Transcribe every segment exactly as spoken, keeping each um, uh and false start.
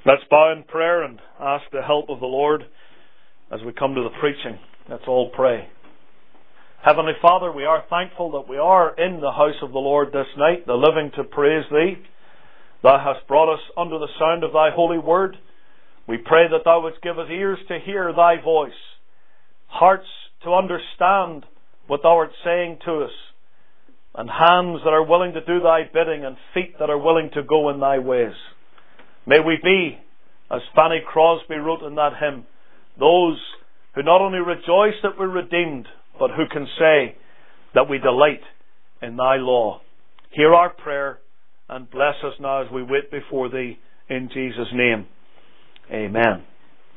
Let's bow in prayer and ask the help of the Lord as we come to the preaching. Let's all pray. Heavenly Father, we are thankful that we are in the house of the Lord this night, the living to praise Thee. Thou hast brought us under the sound of Thy holy word. We pray that Thou wouldst give us ears to hear Thy voice, hearts to understand what Thou art saying to us, and hands that are willing to do Thy bidding and feet that are willing to go in Thy ways. May we be, as Fanny Crosby wrote in that hymn, those who not only rejoice that we're redeemed, but who can say that we delight in Thy law. Hear our prayer and bless us now as we wait before Thee in Jesus' name. Amen.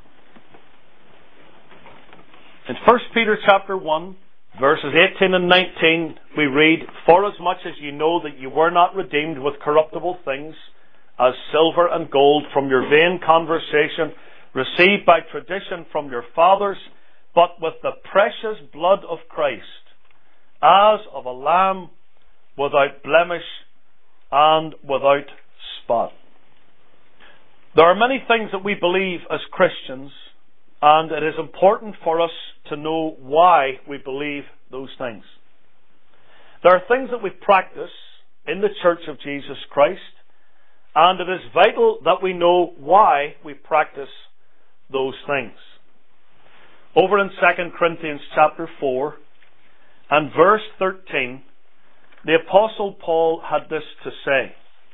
In First Peter chapter one, verses eighteen and nineteen, we read, "Forasmuch as ye know that ye were not redeemed with corruptible things, as silver and gold from your vain conversation, received by tradition from your fathers, but with the precious blood of Christ, as of a lamb without blemish and without spot." There are many things that we believe as Christians, and it is important for us to know why we believe those things. There are things that we practice in the Church of Jesus Christ, and it is vital that we know why we practice those things. Over in Second Corinthians chapter four and verse thirteen, the Apostle Paul had this to say,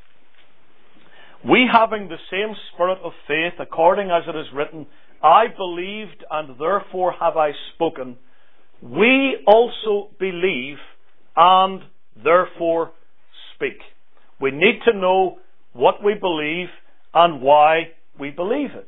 "We having the same spirit of faith, according as it is written, I believed and therefore have I spoken, we also believe and therefore speak." We need to know what we believe and why we believe it.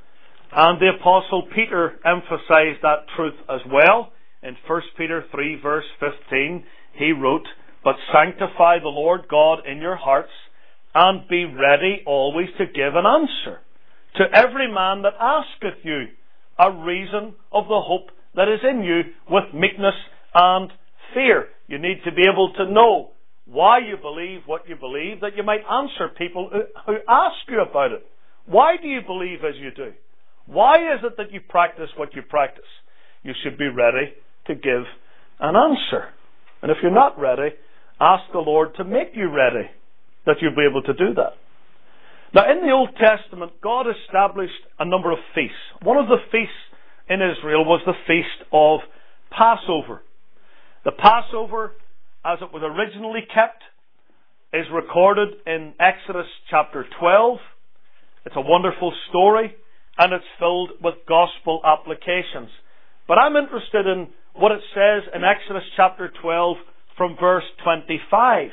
And the Apostle Peter emphasized that truth as well. In First Peter three verse fifteen, he wrote, "But sanctify the Lord God in your hearts, and be ready always to give an answer to every man that asketh you a reason of the hope that is in you with meekness and fear." You need to be able to know why you believe what you believe, that you might answer people who, who ask you about it. Why do you believe as you do? Why is it that you practice what you practice? You should be ready to give an answer. And if you're not ready, ask the Lord to make you ready, that you'll be able to do that. Now, in the Old Testament, God established a number of feasts. One of the feasts in Israel was the feast of Passover. The Passover, as it was originally kept, is recorded in Exodus chapter twelve. It's a wonderful story, and it's filled with gospel applications. But I'm interested in what it says in Exodus chapter twelve from verse twenty-five.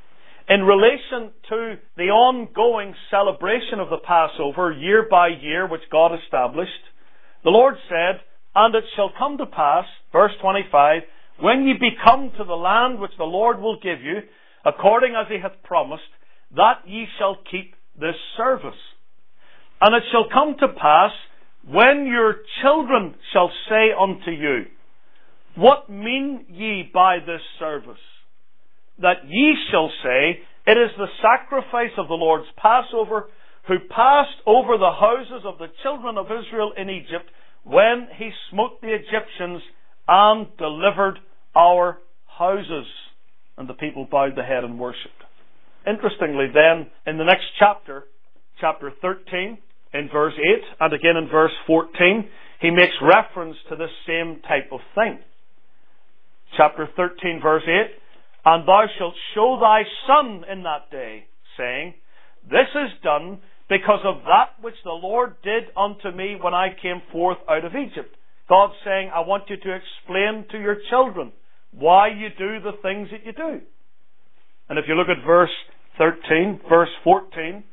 In relation to the ongoing celebration of the Passover, year by year, which God established, the Lord said, "And it shall come to pass," verse twenty-five, "when ye be come to the land which the Lord will give you, according as He hath promised, that ye shall keep this service. And it shall come to pass, when your children shall say unto you, What mean ye by this service? That ye shall say, It is the sacrifice of the Lord's Passover, who passed over the houses of the children of Israel in Egypt, when He smote the Egyptians and delivered our houses." And the people bowed the head and worshipped. Interestingly then, in the next chapter, chapter thirteen, in verse eight, and again in verse fourteen, he makes reference to this same type of thing. Chapter thirteen, verse eight, "And thou shalt show thy son in that day, saying, This is done because of that which the Lord did unto me when I came forth out of Egypt." God's saying, I want you to explain to your children why you do the things that you do. And if you look at verse thirteen, verse fourteen,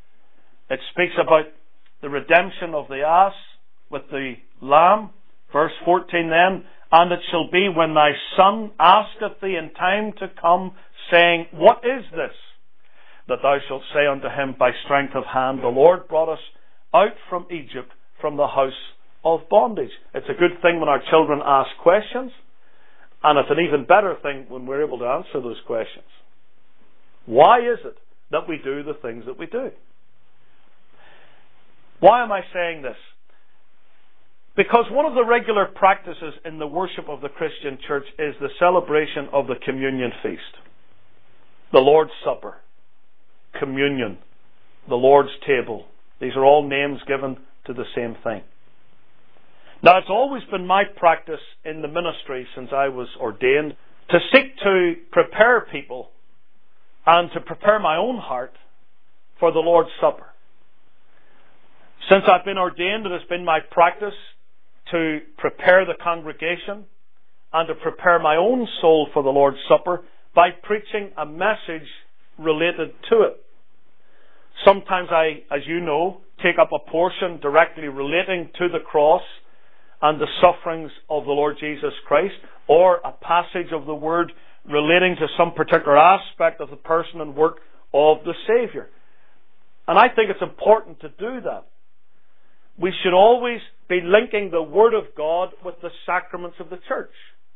it speaks about the redemption of the ass with the lamb. Verse fourteen then, "And it shall be when thy son asketh thee in time to come, saying, What is this? That thou shalt say unto him, By strength of hand the Lord brought us out from Egypt, from the house of bondage." It's a good thing when our children ask questions, and it's an even better thing when we're able to answer those questions. Why is it that we do the things that we do? Why am I saying this? Because one of the regular practices in the worship of the Christian church is the celebration of the communion feast. The Lord's Supper, communion, the Lord's table. These are all names given to the same thing. Now, it's always been my practice in the ministry since I was ordained to seek to prepare people and to prepare my own heart for the Lord's Supper. Since I've been ordained, it has been my practice to prepare the congregation and to prepare my own soul for the Lord's Supper by preaching a message related to it. Sometimes I, as you know, take up a portion directly relating to the cross and the sufferings of the Lord Jesus Christ, or a passage of the Word relating to some particular aspect of the person and work of the Saviour. And I think it's important to do that. We should always be linking the Word of God with the sacraments of the church.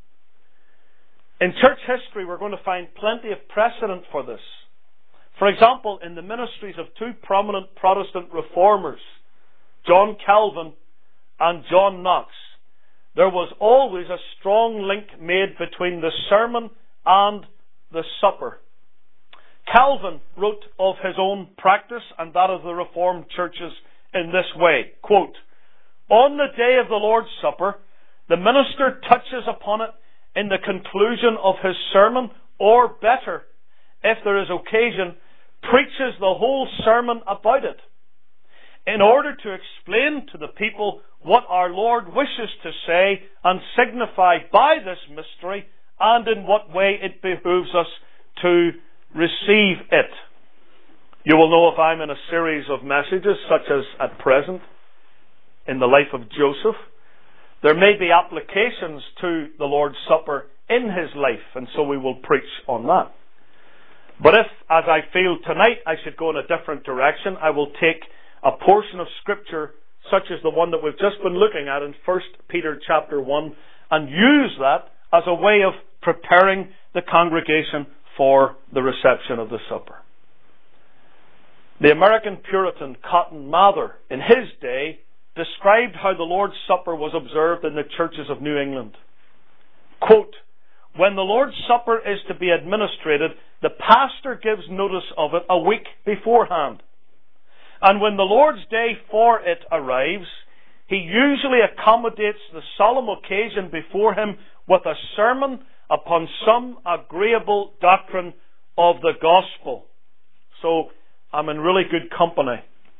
In church history, we're going to find plenty of precedent for this. For example, in the ministries of two prominent Protestant reformers, John Calvin and John Knox, there was always a strong link made between the sermon and the supper. Calvin wrote of his own practice and that of the Reformed churches in this way, quote, "On the day of the Lord's Supper, the minister touches upon it in the conclusion of his sermon, or better, if there is occasion, preaches the whole sermon about it, in order to explain to the people what our Lord wishes to say and signify by this mystery, and in what way it behooves us to receive it." You will know if I'm in a series of messages, such as at present, in the life of Joseph, there may be applications to the Lord's Supper in his life, and so we will preach on that. But if, as I feel tonight, I should go in a different direction, I will take a portion of Scripture such as the one that we've just been looking at in First Peter chapter one and use that as a way of preparing the congregation for the reception of the supper. The American Puritan Cotton Mather, in his day, described how the Lord's Supper was observed in the churches of New England. Quote, "When the Lord's Supper is to be administered, the pastor gives notice of it a week beforehand. And when the Lord's day for it arrives, he usually accommodates the solemn occasion before him with a sermon upon some agreeable doctrine of the gospel." So, I'm in really good company.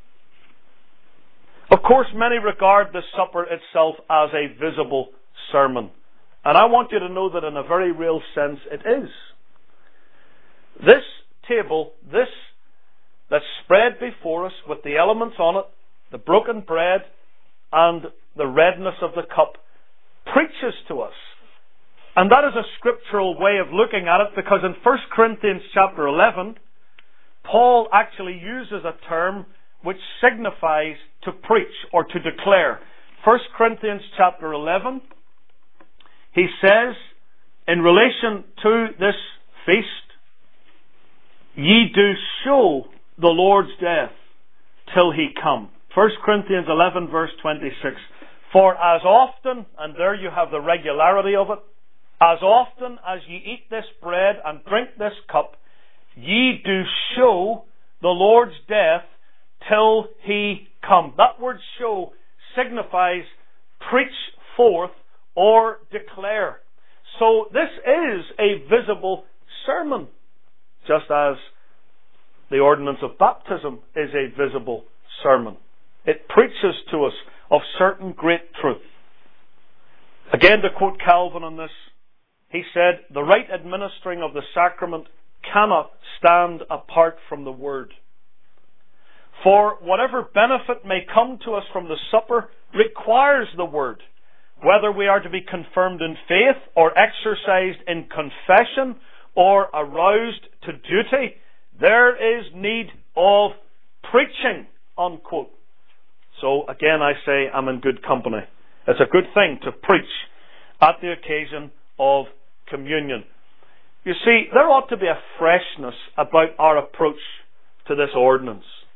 Of course, many regard the supper itself as a visible sermon. And I want you to know that in a very real sense it is. This table, this that's spread before us with the elements on it, the broken bread and the redness of the cup, preaches to us. And that is a scriptural way of looking at it, because in First Corinthians chapter eleven, Paul actually uses a term which signifies to preach or to declare. First Corinthians chapter eleven, he says, in relation to this feast, "Ye do show the Lord's death till he come." First Corinthians eleven verse twenty-six. "For as often," and there you have the regularity of it, "as often as ye eat this bread and drink this cup, ye do show the Lord's death till he come." That word "show" signifies preach forth or declare. So this is a visible sermon, just as the ordinance of baptism is a visible sermon. It preaches to us of certain great truth. Again, to quote Calvin on this, he said, "The right administering of the sacrament cannot stand apart from the Word. For whatever benefit may come to us from the supper requires the Word, whether we are to be confirmed in faith or exercised in confession or aroused to duty. There is need of preaching," unquote. So again, I say I'm in good company. It's a good thing to preach at the occasion of communion. You see, there ought to be a freshness about our approach to this ordinance.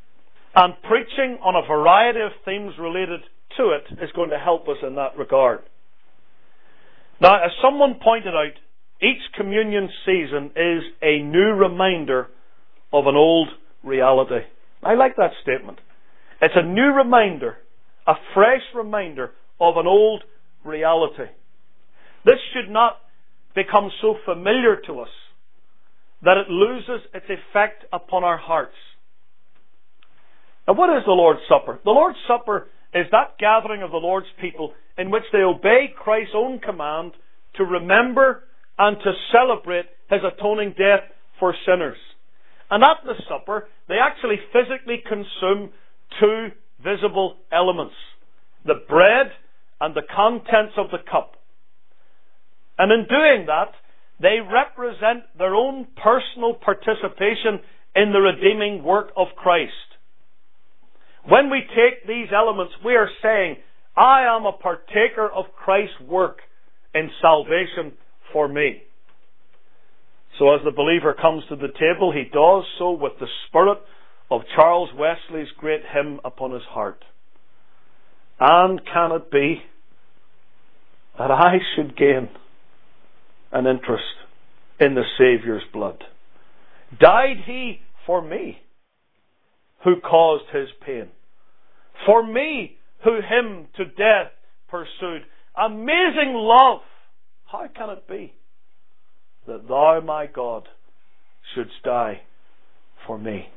And preaching on a variety of themes related to it is going to help us in that regard. Now, as someone pointed out, each communion season is a new reminder of an old reality. I like that statement. It's a new reminder, a fresh reminder of an old reality. This should not become so familiar to us that it loses its effect upon our hearts. Now, what is the Lord's Supper? The Lord's Supper is that gathering of the Lord's people in which they obey Christ's own command to remember and to celebrate His atoning death for sinners. And at the supper, they actually physically consume two visible elements: the bread and the contents of the cup. And in doing that, they represent their own personal participation in the redeeming work of Christ. When we take these elements, we are saying, I am a partaker of Christ's work in salvation for me. So as the believer comes to the table, he does so with the spirit of Charles Wesley's great hymn upon his heart. And can it be that I should gain an interest in the Saviour's blood? Died He for me, who caused His pain? For me, who Him to death pursued? Amazing love! How can it be that Thou, my God, shouldst die for me?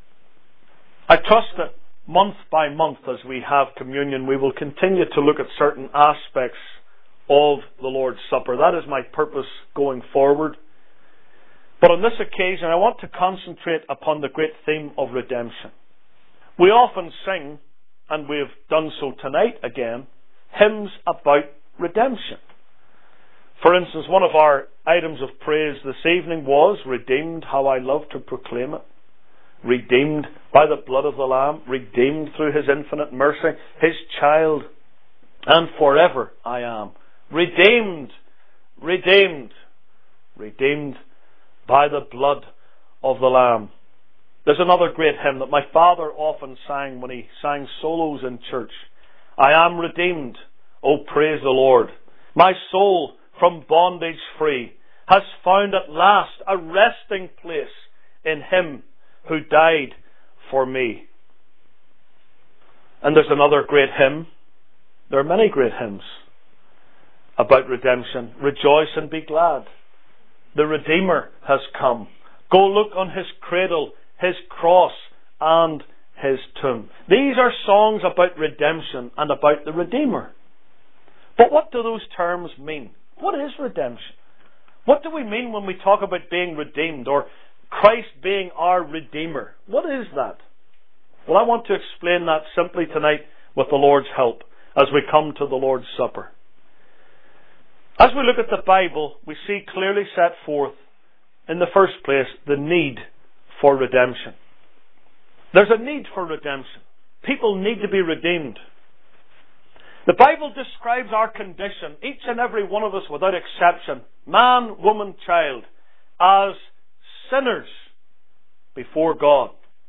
I trust that month by month, as we have communion, we will continue to look at certain aspects of the Lord's Supper. That is my purpose going forward. But on this occasion, I want to concentrate upon the great theme of redemption. We often sing, and we have done so tonight again, hymns about redemption. For instance, one of our items of praise this evening was, "Redeemed, how I love to proclaim it." Redeemed by the blood of the Lamb, redeemed through His infinite mercy, His child, and forever I am. Redeemed, redeemed, redeemed by the blood of the Lamb. There's another great hymn that my father often sang when he sang solos in church. I am redeemed, oh praise the Lord. My soul from bondage free has found at last a resting place in Him who died for me. And there's another great hymn. There are many great hymns about redemption. Rejoice and be glad. The Redeemer has come. Go look on His cradle, His cross, and His tomb. These are songs about redemption and about the Redeemer. But what do those terms mean? What is redemption? What do we mean when we talk about being redeemed, or Christ being our Redeemer? What is that? Well, I want to explain that simply tonight with the Lord's help as we come to the Lord's Supper. As we look at the Bible, we see clearly set forth, in the first place, the need for redemption. There's a need for redemption. People need to be redeemed. The Bible describes our condition, each and every one of us without exception, man, woman, child, as sinners before God.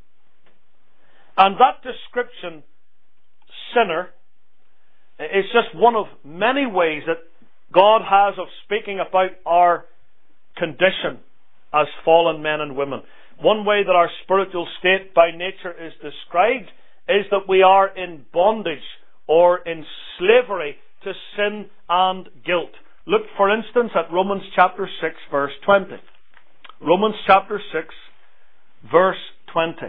And that description, sinner, is just one of many ways that God has of speaking about our condition as fallen men and women. One way that our spiritual state by nature is described is that we are in bondage or in slavery to sin and guilt. Look, for instance, at Romans chapter six, verse twenty. Romans chapter six, verse twenty.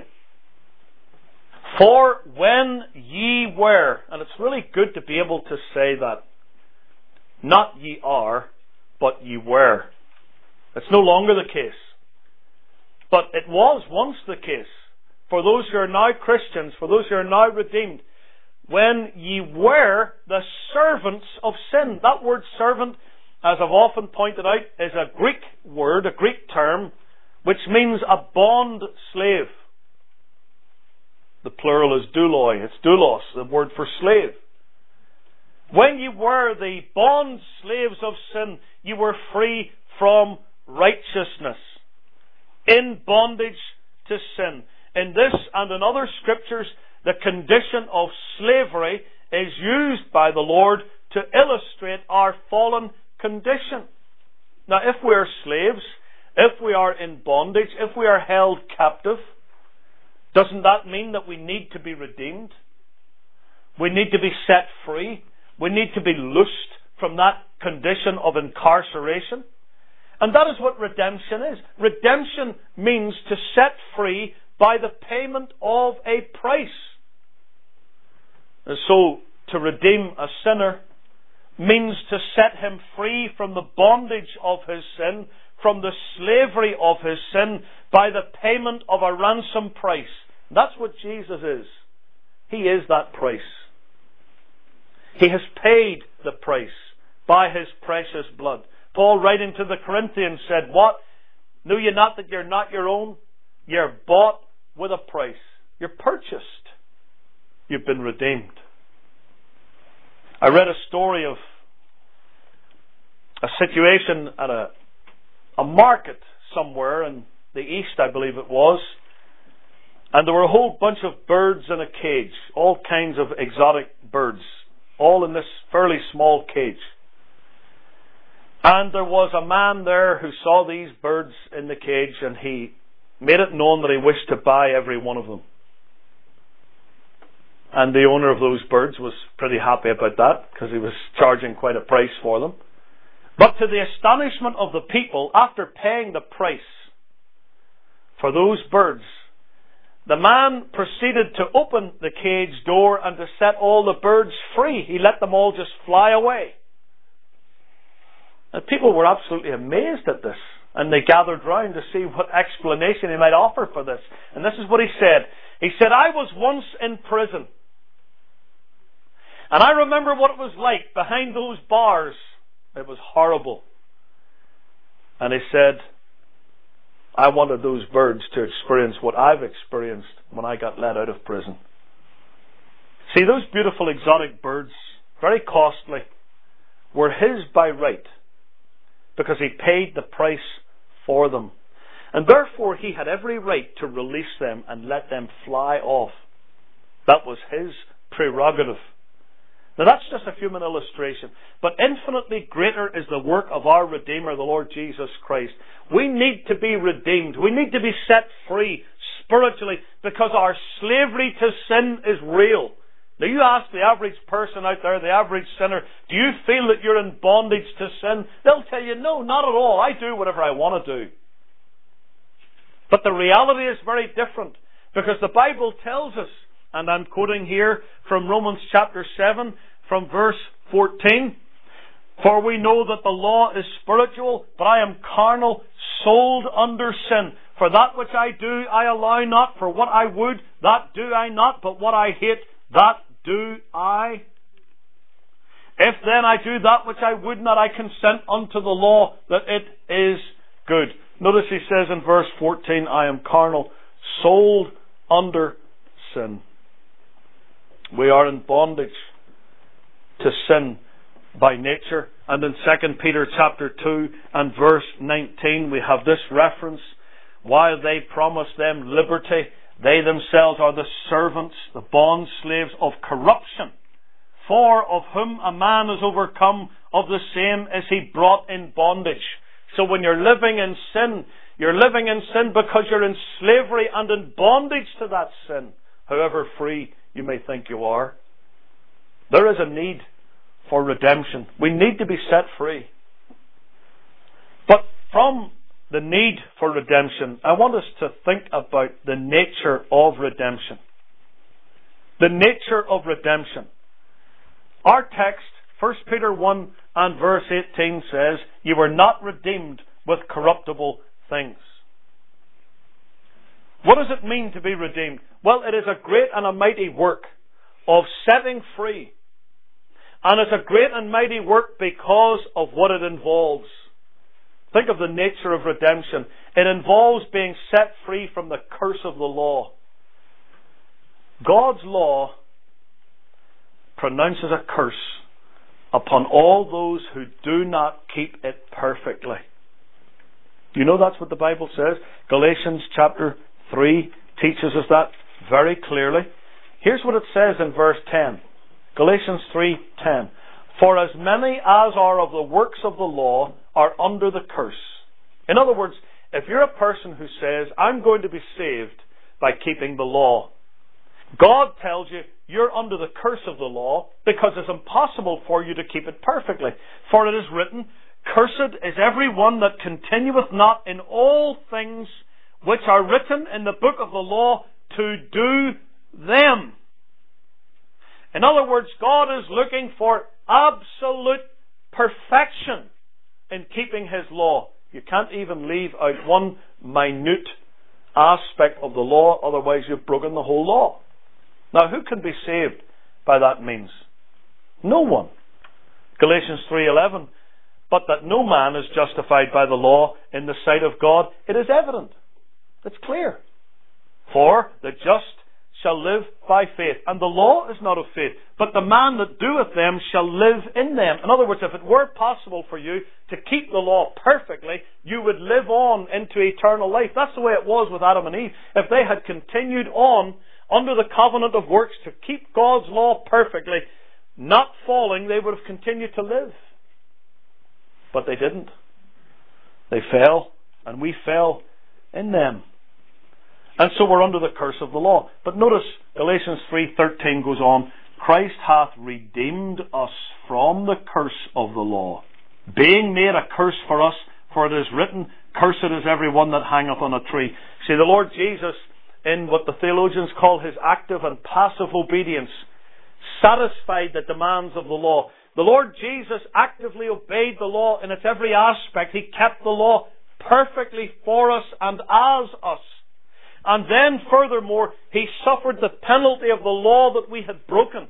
For when ye were, and it's really good to be able to say that, not ye are, but ye were. It's no longer the case. But it was once the case. For those who are now Christians, for those who are now redeemed, when ye were the servants of sin. That word servant, as I've often pointed out, is a Greek word, a Greek term, which means a bond slave. The plural is douloi. It's doulos, the word for slave. When you were the bond slaves of sin, you were free from righteousness. In bondage to sin. in this and in other scriptures, the condition of slavery is used by the Lord to illustrate our fallen condition. Now, if we are slaves, if we are in bondage, if we are held captive, doesn't that mean that we need to be redeemed? We need to be set free. We need to be loosed from that condition of incarceration. And that is what redemption is. Redemption means to set free by the payment of a price. And so, to redeem a sinner means to set him free from the bondage of his sin, from the slavery of his sin, by the payment of a ransom price. That's what Jesus is. He is that price. He has paid the price by his precious blood. Paul, writing to the Corinthians, said, "What? Know ye not that you're not your own? You're bought with a price. You're purchased. You've been redeemed." I read a story of a situation at a, a market somewhere in the east, I believe it was. And there were a whole bunch of birds in a cage, all kinds of exotic birds, all in this fairly small cage. And there was a man there who saw these birds in the cage, and he made it known that he wished to buy every one of them. And the owner of those birds was pretty happy about that, because he was charging quite a price for them. But to the astonishment of the people, after paying the price for those birds, the man proceeded to open the cage door and to set all the birds free. He let them all just fly away. And people were absolutely amazed at this. And they gathered round to see what explanation he might offer for this. And this is what he said. He said, "I was once in prison. And I remember what it was like behind those bars. It was horrible." And he said, "I wanted those birds to experience what I've experienced when I got let out of prison." See, those beautiful exotic birds, very costly, were his by right, because he paid the price for them. And therefore he had every right to release them and let them fly off. That was his prerogative. Now that's just a human illustration, but infinitely greater is the work of our Redeemer, the Lord Jesus Christ. We need to be redeemed. We need to be set free spiritually, because our slavery to sin is real. Now you ask the average person out there, the average sinner, do you feel that you're in bondage to sin? They'll tell you, no, not at all. I do whatever I want to do. But the reality is very different, because the Bible tells us, and I'm quoting here from Romans chapter seven, from verse fourteen, "For we know that the law is spiritual, but I am carnal, sold under sin. For that which I do, I allow not. For what I would, that do I not. But what I hate, that do I. If then I do that which I would not, I consent unto the law that it is good." Notice he says in verse fourteen, "I am carnal, sold under sin." We are in bondage to sin by nature. And in Second Peter chapter two and verse nineteen, we have this reference: "While they promise them liberty, they themselves are the servants, the bond slaves of corruption. For of whom a man is overcome, of the same is he brought in bondage." So when you're living in sin, you're living in sin because you're in slavery and in bondage to that sin, however free you may think you are. There is a need for redemption. We need to be set free. But from the need for redemption, I want us to think about the nature of redemption. The nature of redemption. Our text, First Peter one and verse eighteen, says, "You were not redeemed with corruptible things." What does it mean to be redeemed? Well, it is a great and a mighty work of setting free. And it's a great and mighty work because of what it involves. Think of the nature of redemption. It involves being set free from the curse of the law. God's law pronounces a curse upon all those who do not keep it perfectly. Do you know that's what the Bible says? Galatians chapter three teaches us that very clearly. Here's what it says in verse ten. Galatians three ten. For as many as are of the works of the law are under the curse. In other words, if you're a person who says, I'm going to be saved by keeping the law, God tells you you're under the curse of the law because it's impossible for you to keep it perfectly. For it is written, Cursed is every one that continueth not in all things which are written in the book of the law to do them. In other words, God is looking for absolute perfection in keeping His law. You can't even leave out one minute aspect of the law, otherwise you've broken the whole law. Now, who can be saved by that means? No one. Galatians three eleven. But that no man is justified by the law in the sight of God, it is evident. It's clear. For the just shall live by faith. And the law is not of faith, but the man that doeth them shall live in them. In other words, if it were possible for you to keep the law perfectly, you would live on into eternal life. That's the way it was with Adam and Eve. If they had continued on under the covenant of works to keep God's law perfectly, not falling, they would have continued to live. But they didn't. They fell, and we fell in them. And so we're under the curse of the law. But notice Galatians three thirteen goes on, Christ hath redeemed us from the curse of the law, being made a curse for us, for it is written, Cursed is every one that hangeth on a tree. See, the Lord Jesus, in what the theologians call His active and passive obedience, satisfied the demands of the law. The Lord Jesus actively obeyed the law in its every aspect. He kept the law perfectly for us and as us. And then furthermore, He suffered the penalty of the law that we had broken.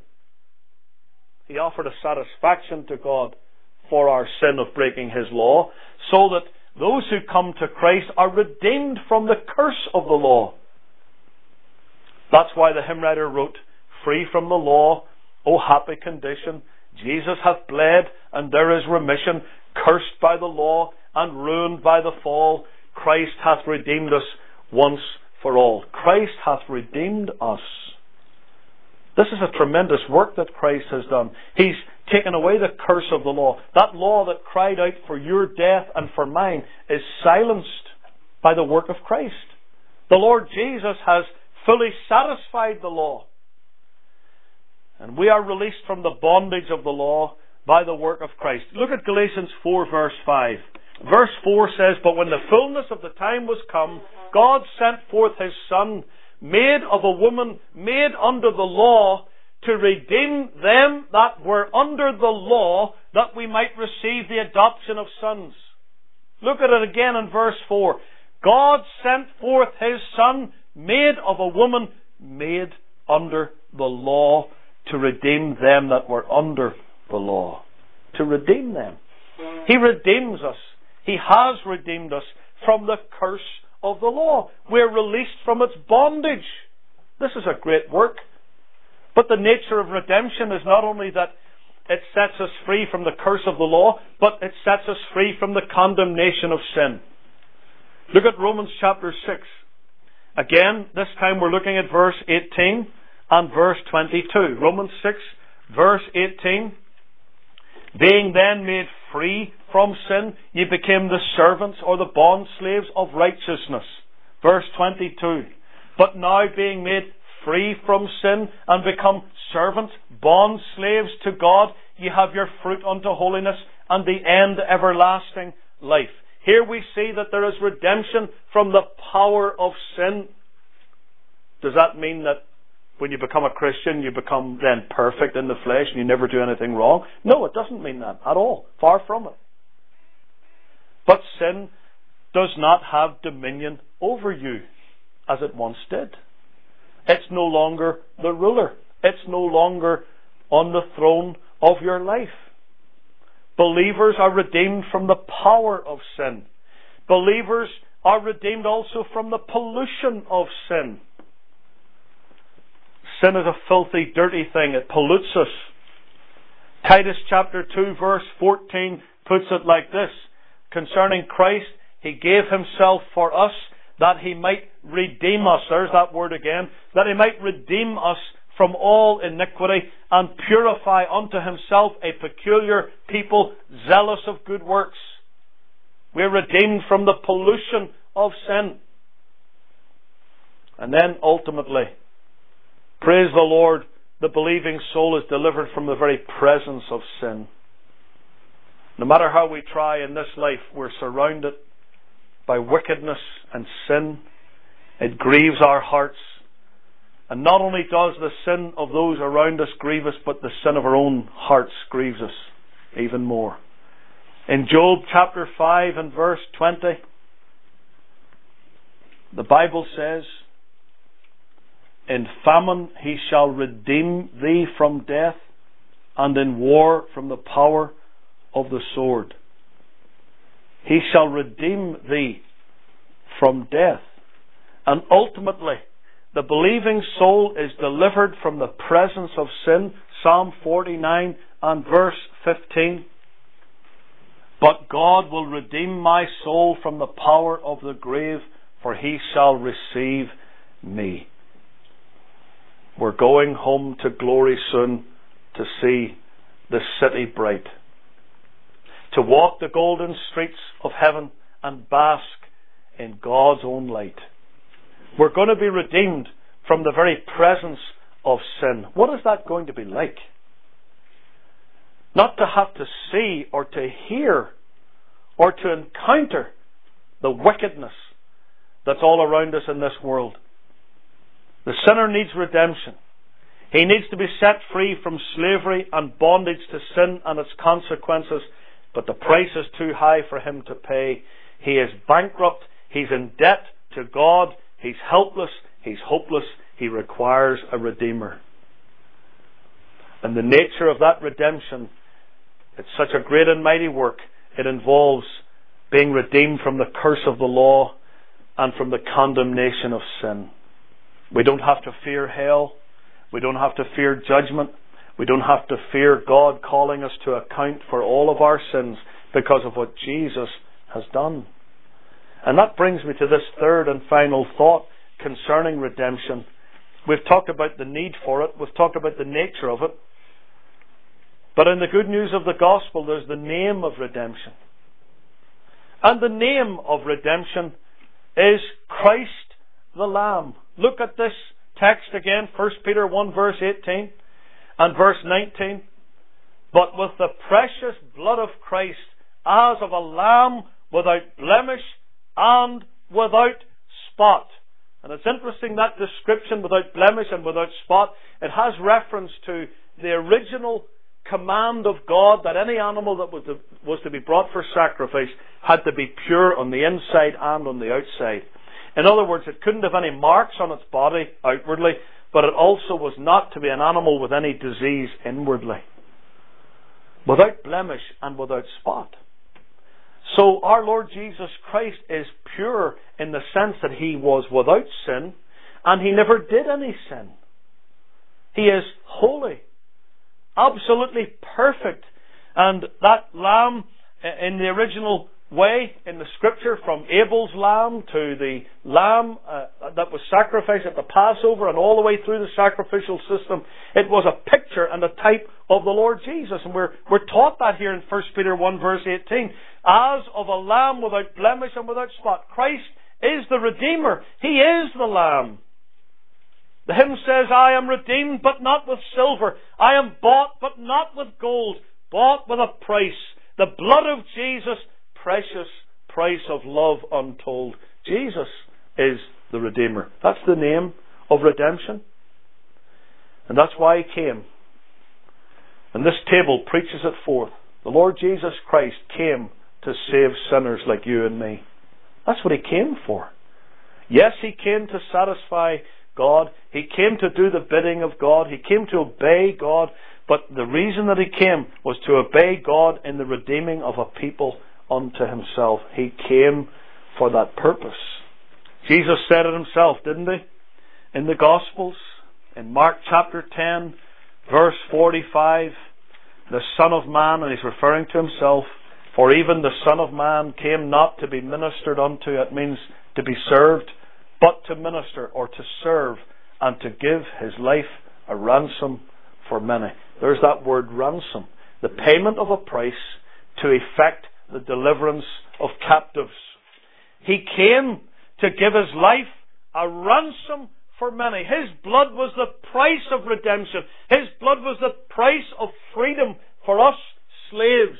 He offered a satisfaction to God for our sin of breaking His law, so that those who come to Christ are redeemed from the curse of the law. That's why the hymn writer wrote, Free from the law, O happy condition, Jesus hath bled, and there is remission. Cursed by the law, and ruined by the fall, Christ hath redeemed us once for all. Christ hath redeemed us. This is a tremendous work that Christ has done. He's taken away the curse of the law. That law that cried out for your death and for mine is silenced by the work of Christ. The Lord Jesus has fully satisfied the law. And we are released from the bondage of the law by the work of Christ. Look at Galatians four verse five. Verse four says, But when the fullness of the time was come, God sent forth His Son, made of a woman, made under the law, to redeem them that were under the law, that we might receive the adoption of sons. Look at it again in verse four. God sent forth His Son, made of a woman, made under the law, to redeem them that were under the law. To redeem them. He redeems us. He has redeemed us from the curse of the law. We're released from its bondage. This is a great work. But the nature of redemption is not only that it sets us free from the curse of the law, but it sets us free from the condemnation of sin. Look at Romans chapter six. Again, this time we're looking at verse eighteen and verse twenty-two. Romans six, verse eighteen. Being then made free from sin, ye became the servants or the bond slaves of righteousness. Verse twenty-two. But now being made free from sin and become servants, bond slaves to God, ye have your fruit unto holiness and the end everlasting life. Here we see that there is redemption from the power of sin. Does that mean that when you become a Christian, you become then perfect in the flesh and you never do anything wrong? No, it doesn't mean that at all. Far from it. But sin does not have dominion over you as it once did. It's no longer the ruler. It's no longer on the throne of your life. Believers are redeemed from the power of sin. Believers are redeemed also from the pollution of sin. Sin is a filthy, dirty thing. It pollutes us. Titus chapter two verse fourteen puts it like this. Concerning Christ, He gave Himself for us, that He might redeem us. There's that word again. That He might redeem us from all iniquity and purify unto Himself a peculiar people, zealous of good works. We're redeemed from the pollution of sin. And then ultimately, praise the Lord, the believing soul is delivered from the very presence of sin. No matter how we try in this life, we're surrounded by wickedness and sin. It grieves our hearts. And not only does the sin of those around us grieve us, but the sin of our own hearts grieves us even more. In Job chapter five and verse twenty, the Bible says, in famine He shall redeem thee from death, and in war from the power of the sword. He shall redeem thee from death. And ultimately, the believing soul is delivered from the presence of sin. Psalm forty-nine and verse fifteen. But God will redeem my soul from the power of the grave, for He shall receive me. We're going home to glory soon to see the city bright, to walk the golden streets of heaven and bask in God's own light. We're going to be redeemed from the very presence of sin. What is that going to be like? Not to have to see or to hear or to encounter the wickedness that's all around us in this world. The sinner needs redemption. He needs to be set free from slavery and bondage to sin and its consequences, but the price is too high for him to pay. He is bankrupt. He's in debt to God. He's helpless. He's hopeless. He requires a Redeemer. And the nature of that redemption, it's such a great and mighty work. It involves being redeemed from the curse of the law and from the condemnation of sin. We don't have to fear hell. We don't have to fear judgment. We don't have to fear God calling us to account for all of our sins because of what Jesus has done. And that brings me to this third and final thought concerning redemption. We've talked about the need for it. We've talked about the nature of it. But in the good news of the gospel, there's the name of redemption. And the name of redemption is Christ the Lamb. Look at this text again, First Peter one verse eighteen and verse nineteen. But with the precious blood of Christ, as of a lamb without blemish and without spot. And it's interesting, that description, without blemish and without spot, it has reference to the original command of God that any animal that was to, was to be brought for sacrifice had to be pure on the inside and on the outside. In other words, it couldn't have any marks on its body outwardly, but it also was not to be an animal with any disease inwardly. Without blemish and without spot. So our Lord Jesus Christ is pure in the sense that He was without sin, and He never did any sin. He is holy, absolutely perfect. And that lamb in the original way in the scripture, from Abel's lamb to the lamb uh, that was sacrificed at the Passover and all the way through the sacrificial system, it was a picture and a type of the Lord Jesus. And we're, we're taught that here in First Peter one verse eighteen. As of a lamb without blemish and without spot. Christ is the Redeemer. He is the Lamb. The hymn says, I am redeemed but not with silver. I am bought but not with gold. Bought with a price. The blood of Jesus, precious price of love untold. Jesus is the Redeemer. That's the name of redemption. And that's why He came. And this table preaches it forth. The Lord Jesus Christ came to save sinners like you and me. That's what He came for. Yes, He came to satisfy God. He came to do the bidding of God. He came to obey God. But the reason that He came was to obey God in the redeeming of a people unto Himself. He came for that purpose. Jesus said it Himself, didn't He? In the Gospels, in Mark chapter ten, verse forty-five, the Son of Man, and He's referring to Himself, for even the Son of Man came not to be ministered unto, it means to be served, but to minister or to serve and to give his life a ransom for many. There's that word ransom. The payment of a price to effect the deliverance of captives. He came to give his life a ransom for many. His blood was the price of redemption. His blood was the price of freedom for us slaves.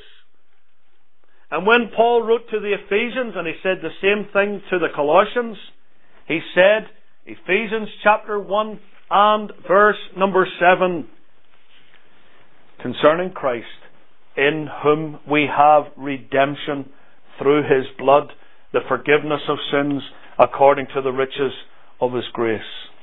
And when Paul wrote to the Ephesians, and he said the same thing to the Colossians, he said, Ephesians chapter one and verse number seven, concerning Christ, in whom we have redemption through his blood, the forgiveness of sins according to the riches of his grace.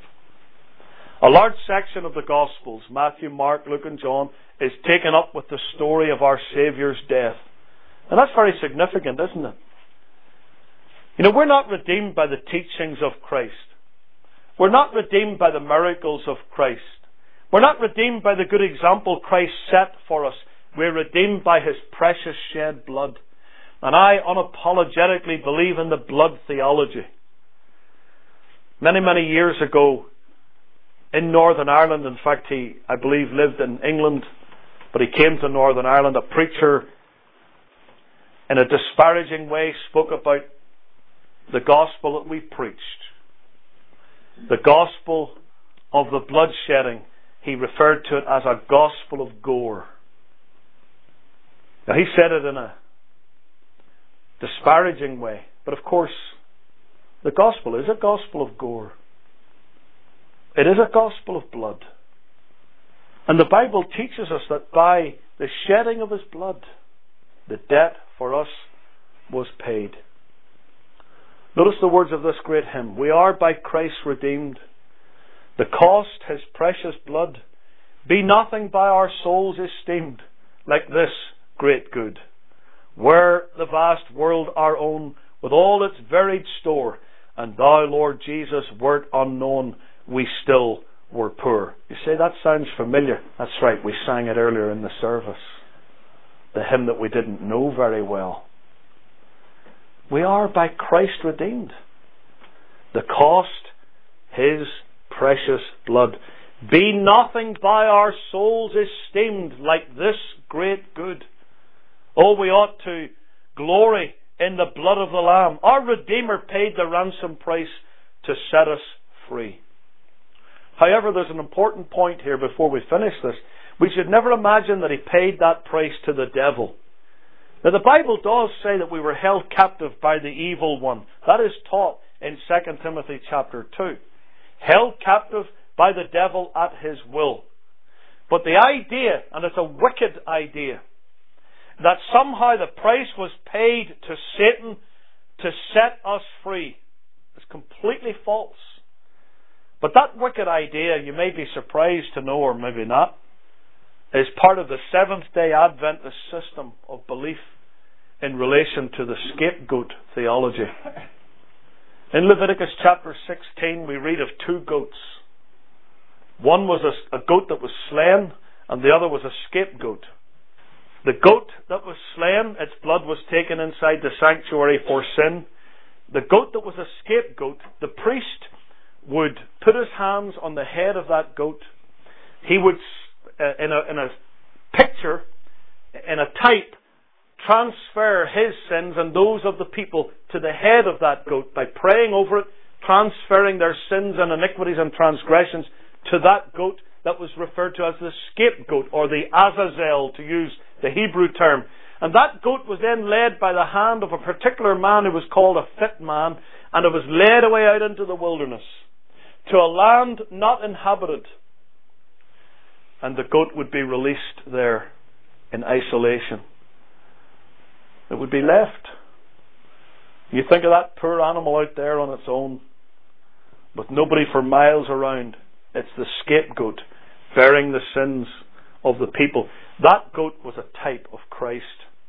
A large section of the Gospels, Matthew, Mark, Luke and John, is taken up with the story of our Saviour's death. And that's very significant, isn't it? You know, we're not redeemed by the teachings of Christ. We're not redeemed by the miracles of Christ. We're not redeemed by the good example Christ set for us. We're redeemed by his precious shed blood. And I unapologetically believe in the blood theology. Many, many years ago, in Northern Ireland, in fact, he, I believe, lived in England, but he came to Northern Ireland, a preacher in a disparaging way spoke about the gospel that we preached. The gospel of the bloodshedding. He referred to it as a gospel of gore. Now, he said it in a disparaging way, but of course, the gospel is a gospel of gore. It is a gospel of blood. And the Bible teaches us that by the shedding of his blood, the debt for us was paid. Notice the words of this great hymn. We are by Christ redeemed. The cost, his precious blood, be nothing by our souls esteemed, like this great good. Were the vast world our own, with all its varied store, and thou, Lord Jesus, wert unknown, we still were poor. You say, that sounds familiar. That's right, we sang it earlier in the service. The hymn that we didn't know very well. We are by Christ redeemed. The cost, his precious blood. Be nothing by our souls esteemed, like this great good. Oh, we ought to glory in the blood of the Lamb. Our Redeemer paid the ransom price to set us free. However, there's an important point here before we finish this. We should never imagine that he paid that price to the devil. Now, the Bible does say that we were held captive by the evil one. That is taught in Second Timothy chapter two. Held captive by the devil at his will. But the idea, and it's a wicked idea, that somehow the price was paid to Satan to set us free, is completely false. But that wicked idea, you may be surprised to know, or maybe not, is part of the Seventh-day Adventist system of belief in relation to the scapegoat theology. In Leviticus chapter sixteen, we read of two goats. One was a, a goat that was slain, and the other was a scapegoat. The goat that was slain, its blood was taken inside the sanctuary for sin. The goat that was a scapegoat, the priest would put his hands on the head of that goat. He would, uh, in a in a picture, in a type, transfer his sins and those of the people to the head of that goat by praying over it, transferring their sins and iniquities and transgressions to that goat that was referred to as the scapegoat, or the Azazel, to use the Hebrew term. And that goat was then led by the hand of a particular man who was called a fit man, and it was led away out into the wilderness to a land not inhabited. And the goat would be released there in isolation. It would be left. You think of that poor animal out there on its own, with nobody for miles around. It's the scapegoat bearing the sins of the people. That goat was a type of Christ,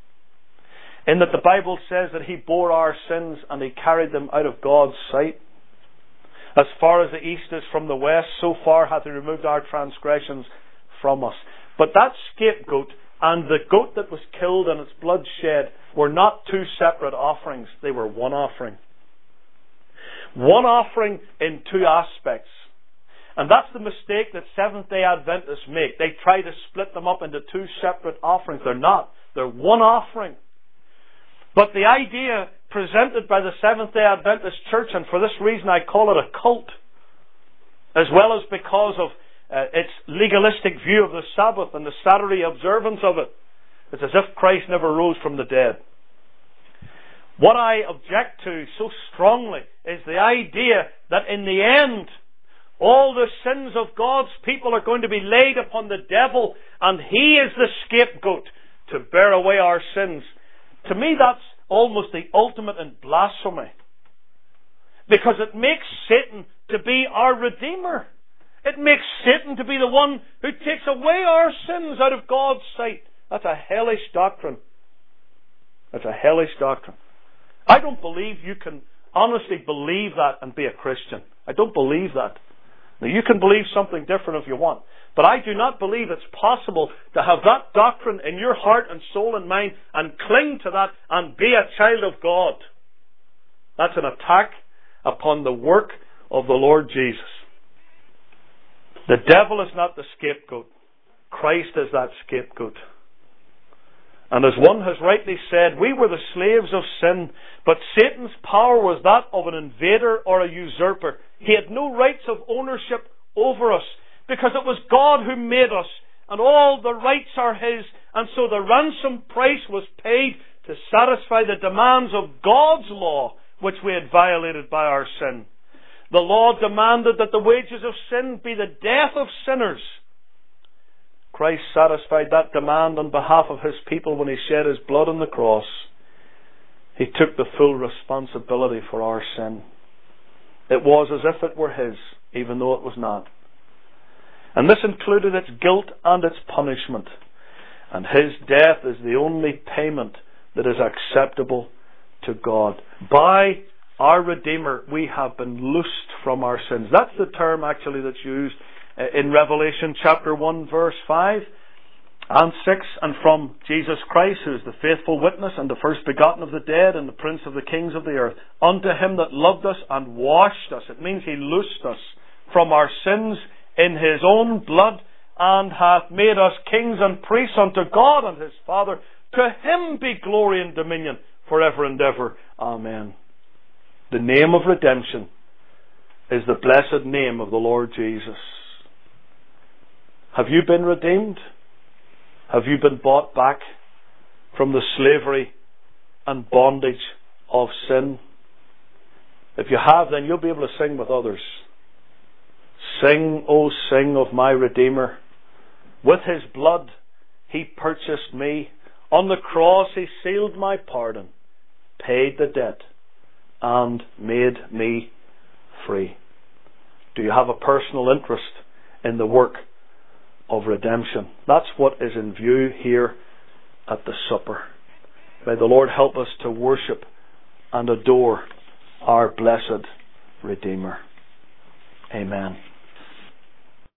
in that the Bible says that he bore our sins and he carried them out of God's sight. As far as the east is from the west, so far hath he removed our transgressions from us. But that scapegoat and the goat that was killed and its blood shed were not two separate offerings. They were one offering. One offering in two aspects. And that's the mistake that Seventh-day Adventists make. They try to split them up into two separate offerings. They're not. They're one offering. But the idea presented by the Seventh-day Adventist Church, and for this reason I call it a cult, as well as because of uh, its legalistic view of the Sabbath and the Saturday observance of it. It's as if Christ never rose from the dead. What I object to so strongly is the idea that in the end, all the sins of God's people are going to be laid upon the devil, and he is the scapegoat to bear away our sins. To me, that's almost the ultimate in blasphemy. Because it makes Satan to be our Redeemer. It makes Satan to be the one who takes away our sins out of God's sight. That's a hellish doctrine. That's a hellish doctrine. I don't believe you can honestly believe that and be a Christian. I don't believe that. Now, you can believe something different if you want. But I do not believe it's possible to have that doctrine in your heart and soul and mind and cling to that and be a child of God. That's an attack upon the work of the Lord Jesus. The devil is not the scapegoat. Christ is that scapegoat. And as one has rightly said, we were the slaves of sin, but Satan's power was that of an invader or a usurper. He had no rights of ownership over us, because it was God who made us, and all the rights are His, and so the ransom price was paid to satisfy the demands of God's law, which we had violated by our sin. The law demanded that the wages of sin be the death of sinners. Christ satisfied that demand on behalf of His people when He shed His blood on the cross. He took the full responsibility for our sin. It was as if it were His, even though it was not. And this included its guilt and its punishment. And His death is the only payment that is acceptable to God. By our Redeemer, we have been loosed from our sins. That's the term actually that's used in Revelation chapter one, verse five and six. And from Jesus Christ, who is the faithful witness and the first begotten of the dead and the prince of the kings of the earth, unto Him that loved us and washed us. It means He loosed us from our sins in His own blood, and hath made us kings and priests unto God and His Father. To Him be glory and dominion forever and ever. Amen. The name of redemption is the blessed name of the Lord Jesus. Have you been redeemed? Have you been bought back from the slavery and bondage of sin? If you have, then you'll be able to sing with others. Sing, O sing of my Redeemer. With His blood He purchased me. On the cross He sealed my pardon, paid the debt, and made me free. Do you have a personal interest in the work of redemption? That's what is in view here at the supper. May the Lord help us to worship and adore our blessed Redeemer. Amen.